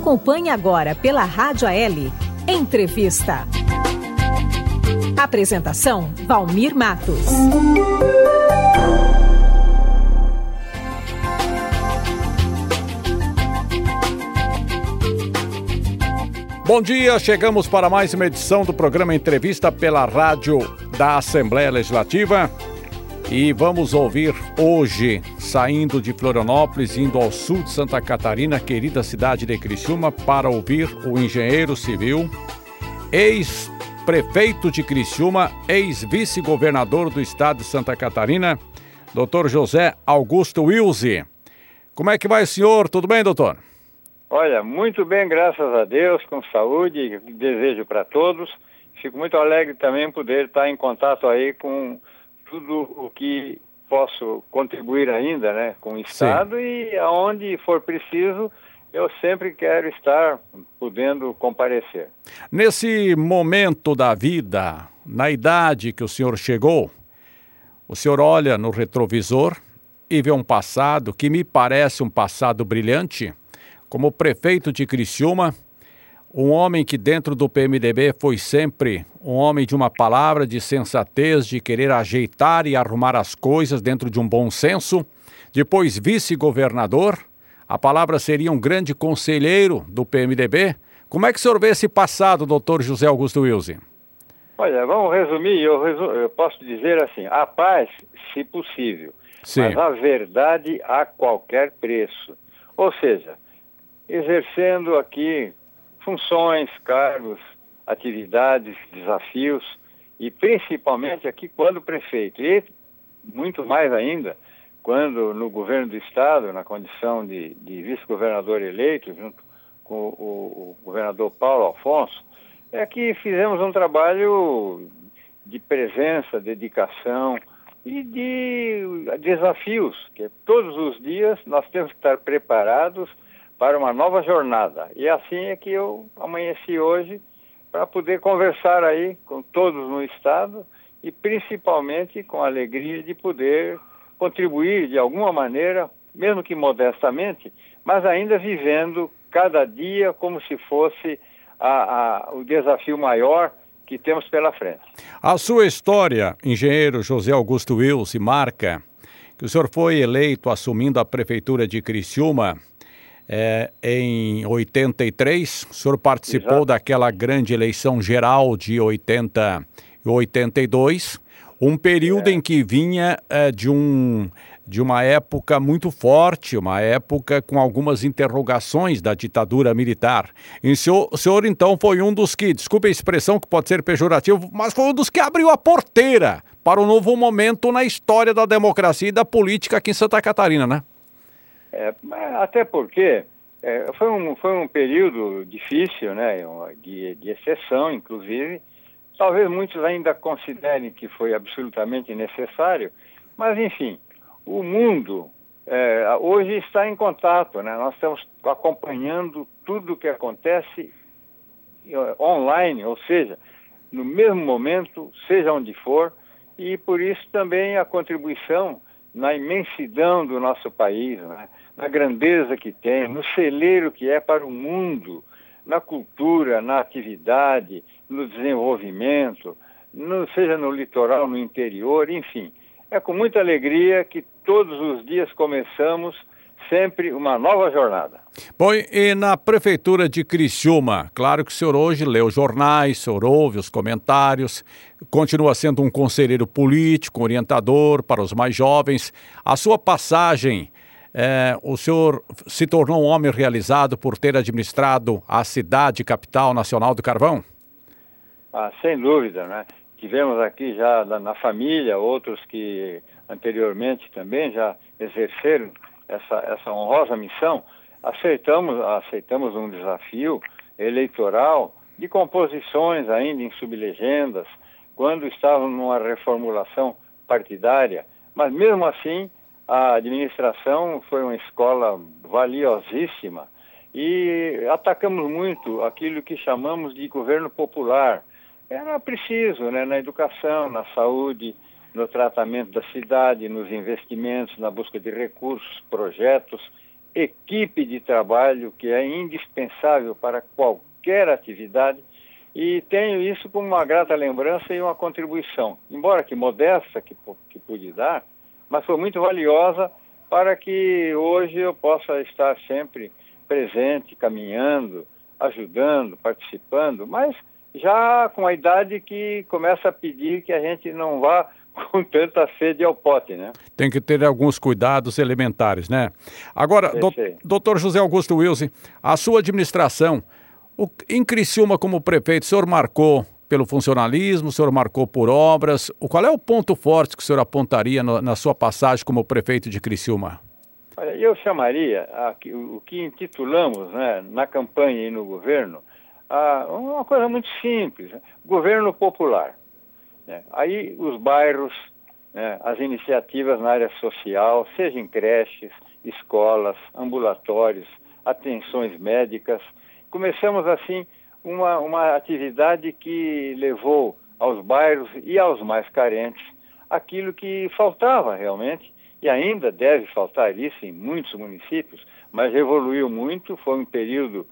Acompanhe agora pela Rádio AL Entrevista. Apresentação: Valmir Matos. Bom dia, chegamos para mais uma edição do programa Entrevista pela Rádio da Assembleia Legislativa e vamos ouvir hoje, saindo de Florianópolis, indo ao sul de Santa Catarina, querida cidade de Criciúma, para ouvir o engenheiro civil, ex-prefeito de Criciúma, ex-vice-governador do estado de Santa Catarina, Dr. José Augusto Wilze. Como é que vai, senhor? Tudo bem, doutor? Olha, muito bem, graças a Deus, com saúde, desejo para todos. Fico muito alegre também poder estar em contato aí com tudo o que posso contribuir ainda, né, com o Estado. Sim. E aonde for preciso, eu sempre quero estar podendo comparecer. Nesse momento da vida, na idade que o senhor chegou, o senhor olha no retrovisor e vê um passado que me parece um passado brilhante. Como prefeito de Criciúma, um homem que dentro do PMDB foi sempre um homem de uma palavra, de sensatez, de querer ajeitar e arrumar as coisas dentro de um bom senso. Depois vice-governador, a palavra seria um grande conselheiro do PMDB. Como é que o senhor vê esse passado, doutor José Augusto Wilze? Olha, vamos resumir, eu posso dizer assim, a paz, se possível, sim, mas a verdade a qualquer preço. Ou seja, exercendo aqui funções, cargos, atividades, desafios e principalmente aqui quando prefeito e muito mais ainda quando no governo do estado, na condição de vice-governador eleito junto com o governador Paulo Afonso, é que fizemos um trabalho de presença, dedicação e de desafios, que todos os dias nós temos que estar preparados para uma nova jornada. E assim é que eu amanheci hoje para poder conversar aí com todos no estado e principalmente com a alegria de poder contribuir de alguma maneira, mesmo que modestamente, mas ainda vivendo cada dia como se fosse o desafio maior que temos pela frente. A sua história, engenheiro José Augusto Wilze, marca que o senhor foi eleito assumindo a prefeitura de Criciúma em 83, o senhor participou Exato. Daquela grande eleição geral de 80 e 82, um período em que vinha de uma época muito forte, uma época com algumas interrogações da ditadura militar. E o senhor então foi um dos que, desculpe a expressão que pode ser pejorativo, mas foi um dos que abriu a porteira para um novo momento na história da democracia e da política aqui em Santa Catarina, né? Até porque foi um período difícil, né, de exceção, inclusive. Talvez muitos ainda considerem que foi absolutamente necessário, mas, enfim, o mundo hoje está em contato, né? Nós estamos acompanhando tudo o que acontece online, ou seja, no mesmo momento, seja onde for, e por isso também a contribuição na imensidão do nosso país, né? Na grandeza que tem, no celeiro que é para o mundo, na cultura, na atividade, no desenvolvimento, seja no litoral, no interior, enfim. É com muita alegria que todos os dias começamos sempre uma nova jornada. Bom, e na prefeitura de Criciúma, claro que o senhor hoje lê os jornais, o senhor ouve os comentários, continua sendo um conselheiro político, orientador para os mais jovens. A sua passagem, o senhor se tornou um homem realizado por ter administrado a cidade capital nacional do carvão? Sem dúvida, né? Tivemos aqui já na família outros que anteriormente também já exerceram essa honrosa missão. Aceitamos um desafio eleitoral de composições ainda em sublegendas, quando estávamos numa reformulação partidária, mas mesmo assim a administração foi uma escola valiosíssima e atacamos muito aquilo que chamamos de governo popular. Era preciso, né, na educação, na saúde, no tratamento da cidade, nos investimentos, na busca de recursos, projetos, equipe de trabalho que é indispensável para qualquer atividade, e tenho isso como uma grata lembrança e uma contribuição, embora que modesta que pude dar, mas foi muito valiosa para que hoje eu possa estar sempre presente, caminhando, ajudando, participando, mas já com a idade que começa a pedir que a gente não vá com tanta sede ao pote, né? Tem que ter alguns cuidados elementares, né? Agora, doutor José Augusto Wilson, a sua administração, em Criciúma como prefeito, o senhor marcou pelo funcionalismo, o senhor marcou por obras. Qual é o ponto forte que o senhor apontaria na sua passagem como prefeito de Criciúma? Olha, eu chamaria o que intitulamos, né, na campanha e no governo, uma coisa muito simples, né? Governo popular. Né? Aí os bairros, né, as iniciativas na área social, seja em creches, escolas, ambulatórios, atenções médicas. Começamos assim uma atividade que levou aos bairros e aos mais carentes aquilo que faltava realmente, e ainda deve faltar isso em muitos municípios, mas evoluiu muito. Foi um período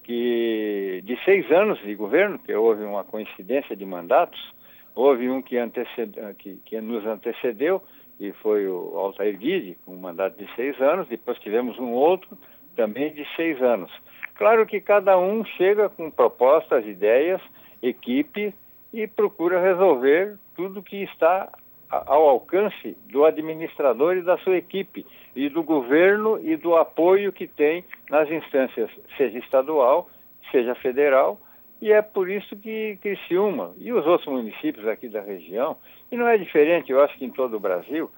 de 6 anos de governo, que houve uma coincidência de mandatos. Houve um que nos antecedeu, e foi o Altair Guide, com um mandato de 6 anos. Depois tivemos um outro, também de 6 anos. Claro que cada um chega com propostas, ideias, equipe, e procura resolver tudo que está ao alcance do administrador e da sua equipe, e do governo e do apoio que tem nas instâncias, seja estadual, seja federal. E é por isso que Criciúma e os outros municípios aqui da região, e não é diferente, eu acho que em todo o Brasil,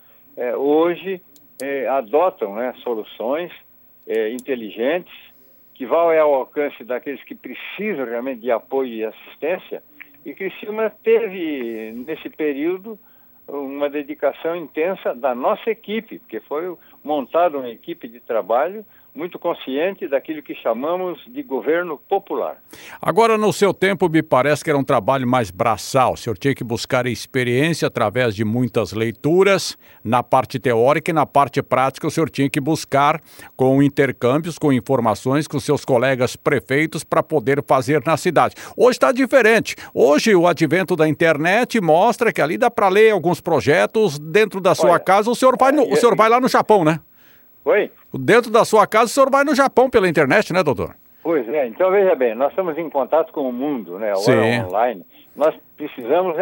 hoje adotam, né, soluções inteligentes, que vão ao alcance daqueles que precisam realmente de apoio e assistência. E Criciúma teve, nesse período, uma dedicação intensa da nossa equipe, porque foi montada uma equipe de trabalho muito consciente daquilo que chamamos de governo popular. Agora, no seu tempo, me parece que era um trabalho mais braçal. O senhor tinha que buscar experiência através de muitas leituras, na parte teórica, e na parte prática o senhor tinha que buscar com intercâmbios, com informações com seus colegas prefeitos para poder fazer na cidade. Hoje está diferente. Hoje o advento da internet mostra que ali dá para ler alguns projetos dentro da sua casa. O senhor vai lá no Japão, né? Oi? Dentro da sua casa, o senhor vai no Japão pela internet, né, doutor? Pois é, então veja bem, nós estamos em contato com o mundo, né, agora online. Nós precisamos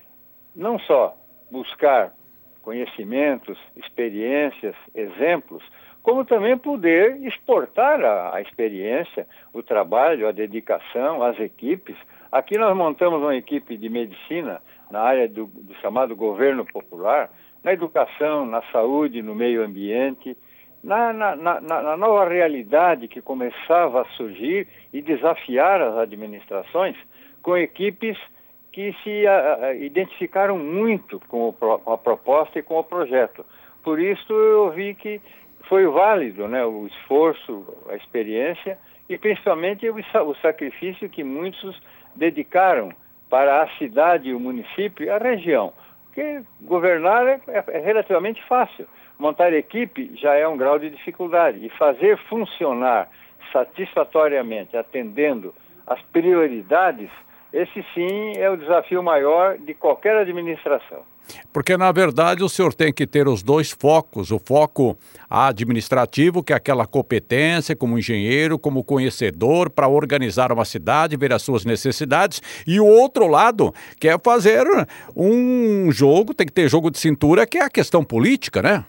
não só buscar conhecimentos, experiências, exemplos, como também poder exportar a experiência, o trabalho, a dedicação, as equipes. Aqui nós montamos uma equipe de medicina na área do chamado governo popular, na educação, na saúde, no meio ambiente, na nova realidade que começava a surgir e desafiar as administrações, com equipes que se identificaram muito com a proposta e com o projeto. Por isso eu vi que foi válido, né, o esforço, a experiência e principalmente o sacrifício que muitos dedicaram para a cidade, o município e a região. Porque governar é relativamente fácil. Montar equipe já é um grau de dificuldade. E fazer funcionar satisfatoriamente, atendendo às prioridades, esse sim é o desafio maior de qualquer administração. Porque, na verdade, o senhor tem que ter os dois focos. O foco administrativo, que é aquela competência como engenheiro, como conhecedor, para organizar uma cidade, ver as suas necessidades. E o outro lado, que é fazer um jogo, tem que ter jogo de cintura, que é a questão política, né?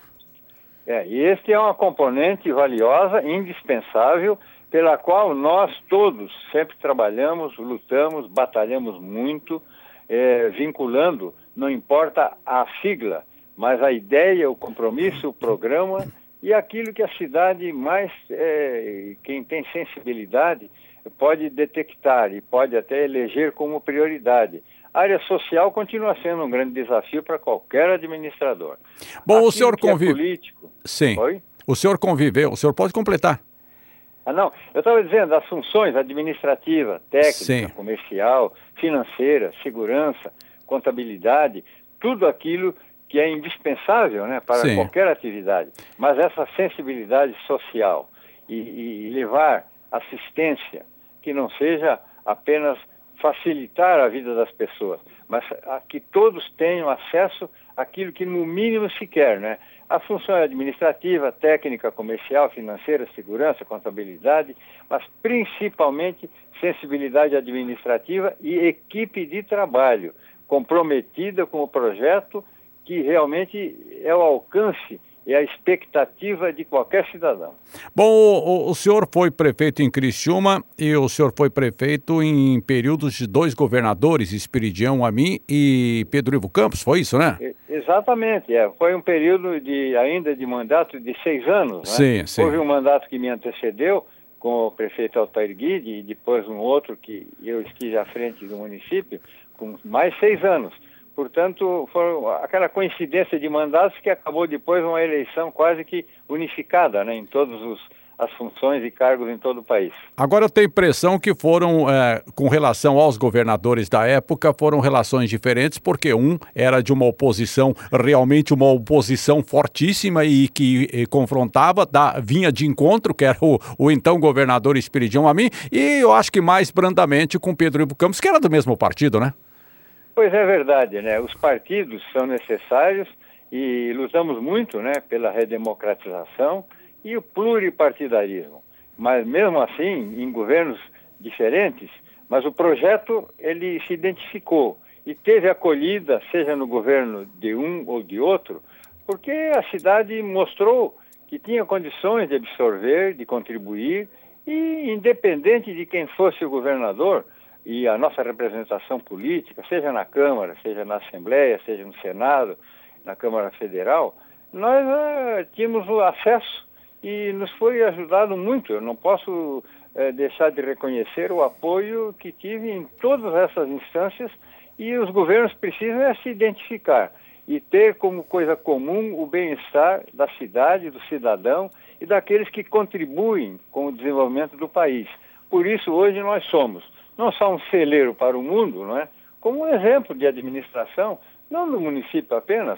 E este é uma componente valiosa, indispensável, pela qual nós todos sempre trabalhamos, lutamos, batalhamos muito, vinculando, não importa a sigla, mas a ideia, o compromisso, o programa e aquilo que a cidade mais, quem tem sensibilidade, pode detectar e pode até eleger como prioridade. A área social continua sendo um grande desafio para qualquer administrador. Bom, aquilo o senhor convive... político... Sim. Oi? O senhor conviveu, o senhor pode completar. Não, eu estava dizendo, as funções administrativa, técnica, Sim, comercial, financeira, segurança, contabilidade, tudo aquilo que é indispensável, né, para sim, qualquer atividade. Mas essa sensibilidade social e levar assistência, que não seja apenas facilitar a vida das pessoas, mas que todos tenham acesso àquilo que no mínimo se quer, né? A função é administrativa, técnica, comercial, financeira, segurança, contabilidade, mas principalmente sensibilidade administrativa e equipe de trabalho comprometida com o projeto, que realmente é o alcance e a expectativa de qualquer cidadão. Bom, o senhor foi prefeito em Criciúma e o senhor foi prefeito em períodos de 2 governadores, Esperidião Amin e Pedro Ivo Campos, foi isso, né? Exatamente, foi um período ainda de mandato de 6 anos, né? Sim, sim. Houve um mandato que me antecedeu com o prefeito Altair Guide e depois um outro que eu estive à frente do município com mais 6 anos. Portanto, foi aquela coincidência de mandatos que acabou depois uma eleição quase que unificada, né, em todas as funções e cargos em todo o país. Agora eu tenho a impressão que foram, com relação aos governadores da época, foram relações diferentes, porque um era de uma oposição, realmente uma oposição fortíssima e que confrontava, vinha de encontro, que era o então governador Esperidião Amin, e eu acho que mais brandamente com Pedro Ivo Campos, que era do mesmo partido, né? Pois é verdade, né? Os partidos são necessários e lutamos muito, né, pela redemocratização e o pluripartidarismo. Mas mesmo assim, em governos diferentes, mas o projeto ele se identificou e teve acolhida, seja no governo de um ou de outro, porque a cidade mostrou que tinha condições de absorver, de contribuir e independente de quem fosse o governador, e a nossa representação política, seja na Câmara, seja na Assembleia, seja no Senado, na Câmara Federal, nós tínhamos o acesso e nos foi ajudado muito. Eu não posso deixar de reconhecer o apoio que tive em todas essas instâncias e os governos precisam se identificar e ter como coisa comum o bem-estar da cidade, do cidadão e daqueles que contribuem com o desenvolvimento do país. Por isso, hoje nós somos não só um celeiro para o mundo, não é? Como um exemplo de administração, não do município apenas,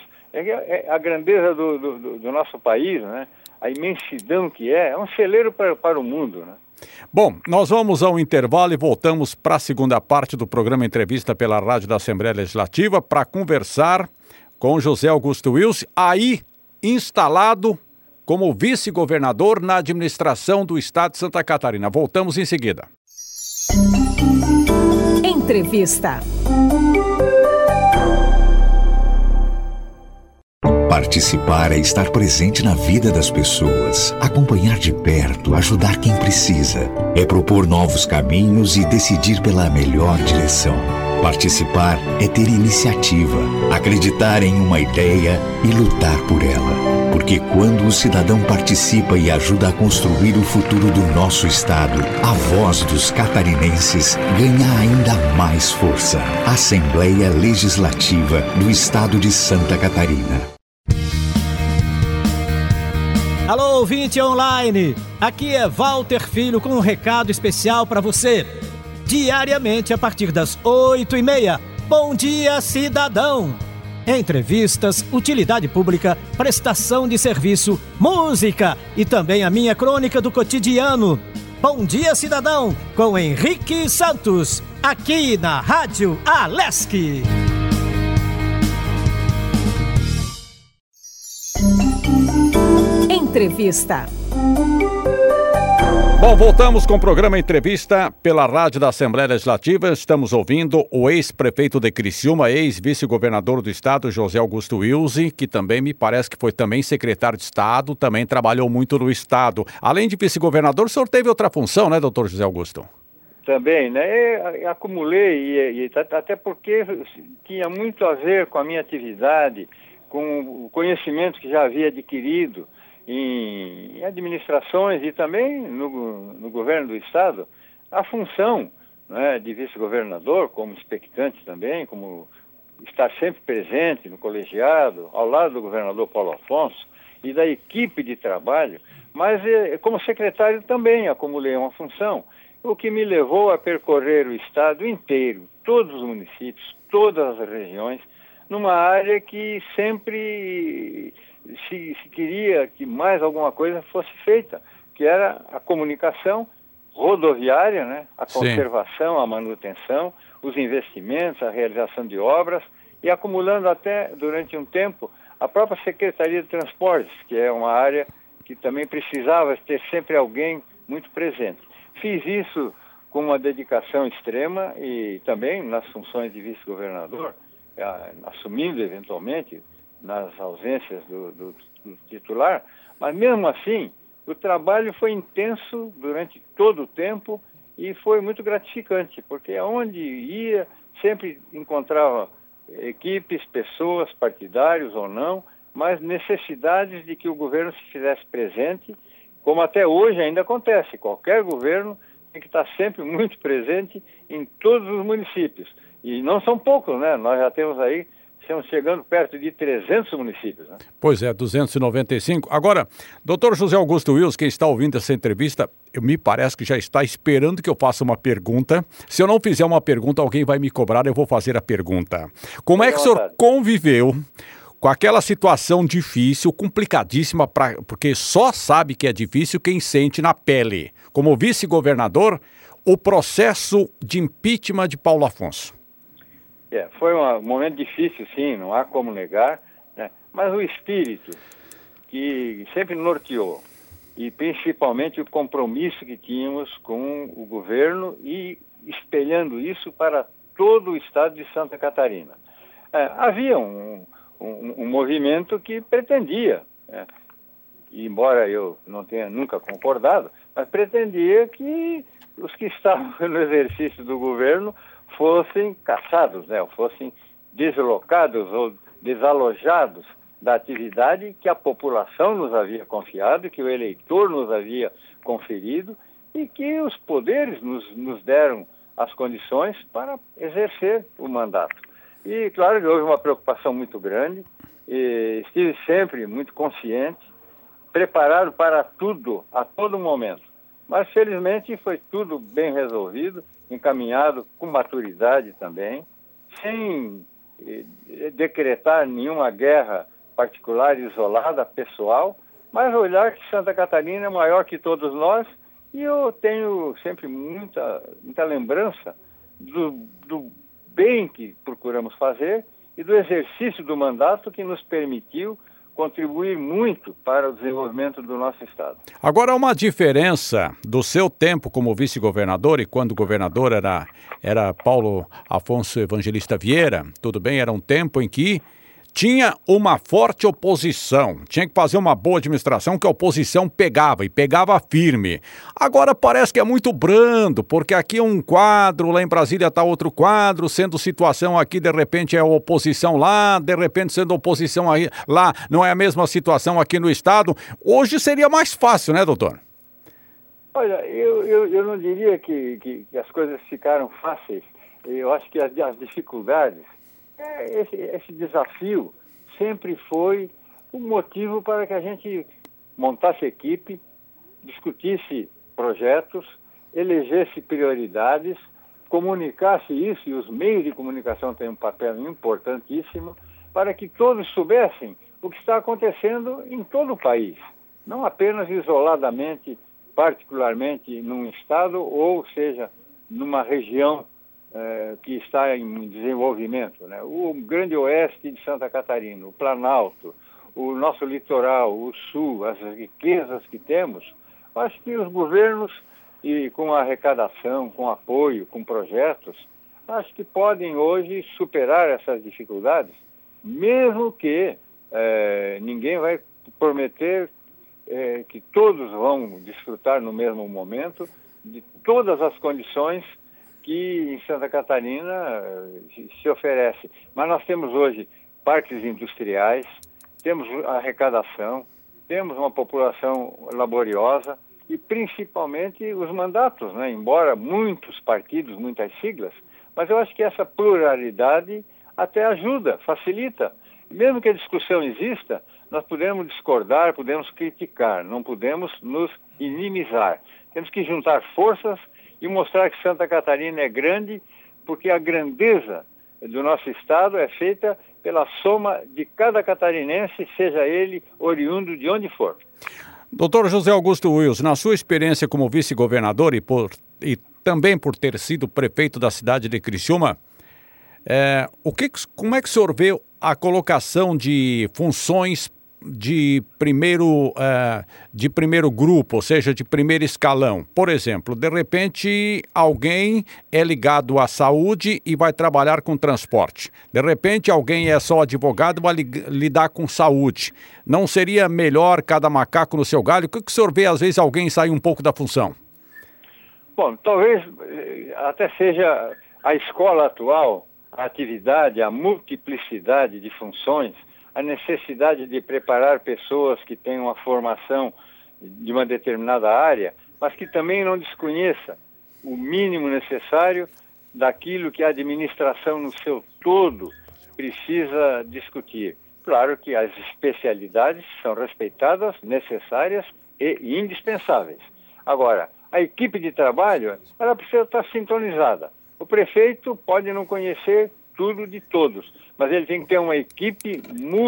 é a grandeza do nosso país, né? A imensidão que é um celeiro para o mundo, né? Bom, nós vamos ao intervalo e voltamos para a segunda parte do programa Entrevista pela Rádio da Assembleia Legislativa para conversar com José Augusto Wilson, aí instalado como vice-governador na administração do estado de Santa Catarina. Voltamos em seguida. Entrevista. Participar é estar presente na vida das pessoas, acompanhar de perto, ajudar quem precisa. É propor novos caminhos e decidir pela melhor direção. Participar é ter iniciativa, acreditar em uma ideia e lutar por ela. Porque quando o cidadão participa e ajuda a construir o futuro do nosso estado, a voz dos catarinenses ganha ainda mais força. Assembleia Legislativa do Estado de Santa Catarina. Alô, ouvinte online! Aqui é Walter Filho com um recado especial para você. Diariamente a partir das 8h30. Bom dia, cidadão! Entrevistas, utilidade pública, prestação de serviço, música e também a minha crônica do cotidiano. Bom dia, cidadão, com Henrique Santos, aqui na Rádio Alesc. Entrevista. Bom, voltamos com o programa Entrevista pela Rádio da Assembleia Legislativa. Estamos ouvindo o ex-prefeito de Criciúma, ex-vice-governador do estado, José Augusto Wilson, que também me parece que foi também secretário de Estado, também trabalhou muito no estado. Além de vice-governador, o senhor teve outra função, né, doutor José Augusto? Também, né? Acumulei, até porque tinha muito a ver com a minha atividade, com o conhecimento que já havia adquirido em administrações e também no governo do estado, a função, né, de vice-governador, como expectante também, como estar sempre presente no colegiado, ao lado do governador Paulo Afonso e da equipe de trabalho, mas como secretário também acumulei uma função, o que me levou a percorrer o estado inteiro, todos os municípios, todas as regiões, numa área que sempre se queria que mais alguma coisa fosse feita, que era a comunicação rodoviária, né? A Sim. conservação, a manutenção, os investimentos, a realização de obras e acumulando até, durante um tempo, a própria Secretaria de Transportes, que é uma área que também precisava ter sempre alguém muito presente. Fiz isso com uma dedicação extrema e também nas funções de vice-governador, assumindo eventualmente nas ausências do titular, mas mesmo assim o trabalho foi intenso durante todo o tempo e foi muito gratificante, porque aonde ia sempre encontrava equipes, pessoas, partidários ou não, mas necessidades de que o governo se fizesse presente, como até hoje ainda acontece. Qualquer governo tem que estar sempre muito presente em todos os municípios. E não são poucos, né? Nós já temos aí, estamos chegando perto de 300 municípios, né? Pois é, 295. Agora, doutor José Augusto Wilson, quem está ouvindo essa entrevista, me parece que já está esperando que eu faça uma pergunta. Se eu não fizer uma pergunta, alguém vai me cobrar, eu vou fazer a pergunta. Como é que o senhor conviveu com aquela situação difícil, complicadíssima, porque só sabe que é difícil quem sente na pele, como vice-governador, o processo de impeachment de Paulo Afonso? Foi um momento difícil, sim, não há como negar, né? Mas o espírito que sempre norteou, e principalmente o compromisso que tínhamos com o governo e espelhando isso para todo o estado de Santa Catarina. Havia um movimento que pretendia, né? Embora eu não tenha nunca concordado, mas pretendia que os que estavam no exercício do governo fossem caçados, né? Ou fossem deslocados ou desalojados da atividade que a população nos havia confiado, que o eleitor nos havia conferido e que os poderes nos deram as condições para exercer o mandato. E claro que houve uma preocupação muito grande, e estive sempre muito consciente, preparado para tudo, a todo momento. Mas felizmente foi tudo bem resolvido, encaminhado com maturidade também, sem decretar nenhuma guerra particular, isolada, pessoal, mas olhar que Santa Catarina é maior que todos nós e eu tenho sempre muita lembrança do bem que procuramos fazer e do exercício do mandato que nos permitiu contribuir muito para o desenvolvimento do nosso estado. Agora, uma diferença do seu tempo como vice-governador e quando o governador era Paulo Afonso Evangelista Vieira, tudo bem, era um tempo em que tinha uma forte oposição, tinha que fazer uma boa administração que a oposição pegava, e pegava firme. Agora parece que é muito brando, porque aqui é um quadro, lá em Brasília está outro quadro, sendo situação aqui, de repente é oposição lá, de repente sendo oposição aí, lá, não é a mesma situação aqui no estado. Hoje seria mais fácil, né, doutor? Olha, eu não diria que as coisas ficaram fáceis. Eu acho que as dificuldades, esse desafio sempre foi um motivo para que a gente montasse equipe, discutisse projetos, elegesse prioridades, comunicasse isso, e os meios de comunicação têm um papel importantíssimo, para que todos soubessem o que está acontecendo em todo o país, não apenas isoladamente, particularmente num estado, ou seja, numa região que está em desenvolvimento, né? O grande oeste de Santa Catarina, o Planalto, o nosso litoral, o sul, as riquezas que temos, acho que os governos, e com arrecadação, com apoio, com projetos, acho que podem hoje superar essas dificuldades, mesmo que ninguém vai prometer que todos vão desfrutar no mesmo momento de todas as condições que em Santa Catarina se oferece. Mas nós temos hoje parques industriais, temos arrecadação, temos uma população laboriosa e principalmente os mandatos, né? Embora muitos partidos, muitas siglas, mas eu acho que essa pluralidade até ajuda, facilita. Mesmo que a discussão exista, nós podemos discordar, podemos criticar, não podemos nos inimizar. Temos que juntar forças e mostrar que Santa Catarina é grande, porque a grandeza do nosso estado é feita pela soma de cada catarinense, seja ele oriundo de onde for. Doutor José Augusto Wilson, na sua experiência como vice-governador e também por ter sido prefeito da cidade de Criciúma, como é que o senhor vê a colocação de funções de primeiro grupo, ou seja, de primeiro escalão? Por exemplo, de repente alguém é ligado à saúde e vai trabalhar com transporte. De repente alguém é só advogado e vai lidar com saúde. Não seria melhor cada macaco no seu galho? O que o senhor vê, às vezes, alguém sair um pouco da função? Bom, talvez até seja a escola atual, a atividade, a multiplicidade de funções, a necessidade de preparar pessoas que tenham uma formação de uma determinada área, mas que também não desconheça o mínimo necessário daquilo que a administração no seu todo precisa discutir. Claro que as especialidades são respeitadas, necessárias e indispensáveis. Agora, a equipe de trabalho, ela precisa estar sintonizada. O prefeito pode não conhecer tudo de todos, mas ele tem que ter uma equipe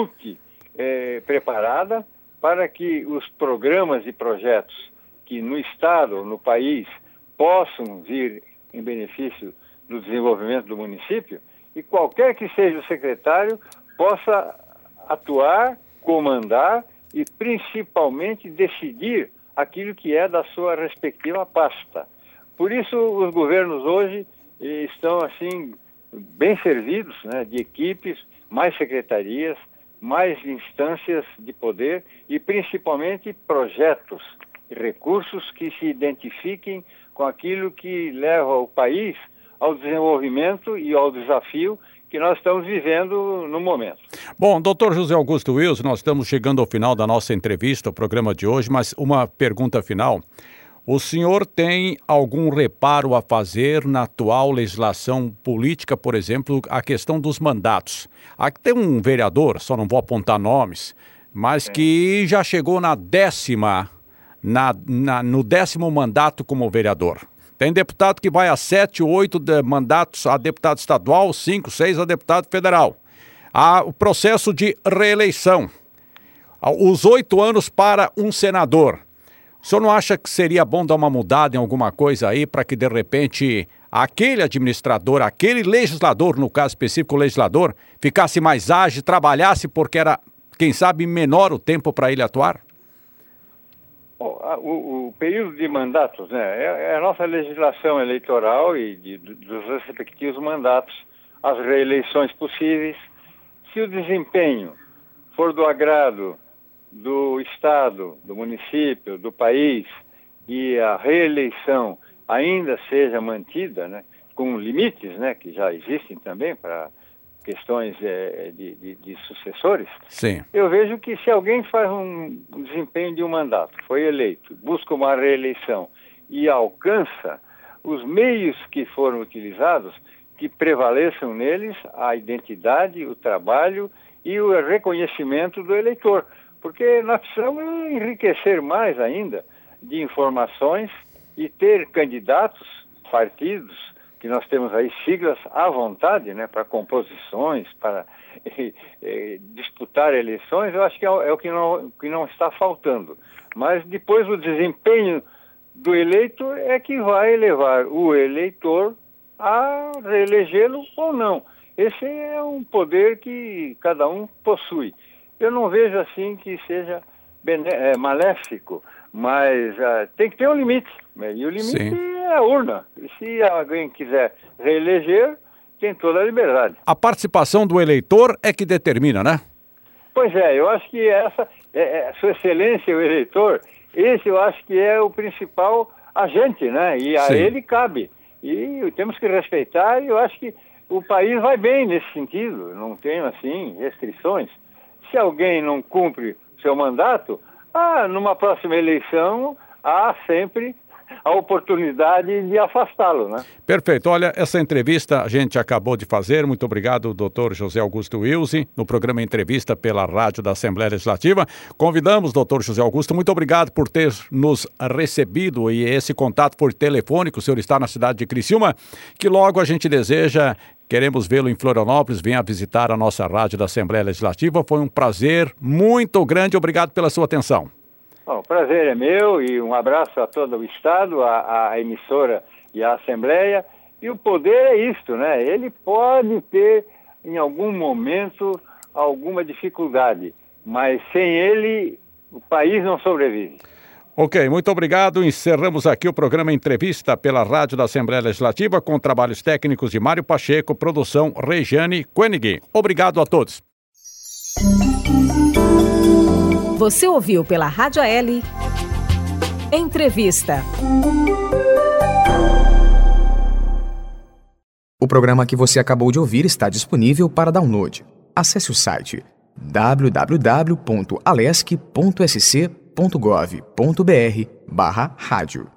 preparada para que os programas e projetos que no Estado, no país, possam vir em benefício do desenvolvimento do município, e qualquer que seja o secretário possa atuar, comandar e principalmente decidir aquilo que é da sua respectiva pasta. Por isso os governos hoje estão assim bem servidos, né, de equipes, mais secretarias, mais instâncias de poder e principalmente projetos e recursos que se identifiquem com aquilo que leva o país ao desenvolvimento e ao desafio que nós estamos vivendo no momento. Bom, doutor José Augusto Wilson, nós estamos chegando ao final da nossa entrevista, o programa de hoje, mas uma pergunta final. O senhor tem algum reparo a fazer na atual legislação política, por exemplo, a questão dos mandatos? Aqui tem um vereador, só não vou apontar nomes, mas que já chegou no 10º mandato como vereador. Tem deputado que vai a 7, 8 mandatos a deputado estadual, 5, 6 a deputado federal. Há o processo de reeleição. Os 8 anos para um senador. O senhor não acha que seria bom dar uma mudada em alguma coisa aí para que, de repente, aquele administrador, aquele legislador, no caso específico o legislador, ficasse mais ágil, trabalhasse porque era, quem sabe, menor o tempo para ele atuar? O período de mandatos, né, é a nossa legislação eleitoral e dos respectivos mandatos, as reeleições possíveis. Se o desempenho for do agrado do Estado, do município, do país, e a reeleição ainda seja mantida, né, com limites, né, que já existem também para questões de sucessores, sim, eu vejo que se alguém faz um desempenho de um mandato, foi eleito, busca uma reeleição e alcança os meios que foram utilizados, que prevaleçam neles a identidade, o trabalho e o reconhecimento do eleitor. Porque nós precisamos enriquecer mais ainda de informações e ter candidatos, partidos, que nós temos aí siglas à vontade, né, para composições, para disputar eleições. Eu acho que é o que não está faltando. Mas depois o desempenho do eleito é que vai levar o eleitor a reelegê-lo ou não. Esse é um poder que cada um possui. Eu não vejo assim que seja maléfico, mas tem que ter um limite. E o limite é a urna. E se alguém quiser reeleger, tem toda a liberdade. A participação do eleitor é que determina, né? Pois é, eu acho que essa, Sua Excelência, o eleitor, esse eu acho que é o principal agente, né? E a ele cabe. E temos que respeitar, e eu acho que o país vai bem nesse sentido. Não tem, assim, restrições. Se alguém não cumpre seu mandato, numa próxima eleição há sempre a oportunidade de afastá-lo, né? Perfeito. Olha, essa entrevista a gente acabou de fazer. Muito obrigado, doutor José Augusto Wilson, no programa Entrevista pela Rádio da Assembleia Legislativa. Convidamos, doutor José Augusto, muito obrigado por ter nos recebido e esse contato por telefônico. O senhor está na cidade de Criciúma, que logo a gente deseja... Queremos vê-lo em Florianópolis, venha visitar a nossa rádio da Assembleia Legislativa. Foi um prazer muito grande. Obrigado pela sua atenção. Bom, o prazer é meu e um abraço a todo o Estado, a emissora e a Assembleia. E o poder é isto, né? Ele pode ter, em algum momento, alguma dificuldade, mas sem ele, o país não sobrevive. Ok, muito obrigado. Encerramos aqui o programa Entrevista pela Rádio da Assembleia Legislativa com trabalhos técnicos de Mário Pacheco, produção Regiane Koenig. Obrigado a todos. Você ouviu pela Rádio AL Entrevista. O programa que você acabou de ouvir está disponível para download. Acesse o site www.alesc.sc.gov.br/rádio.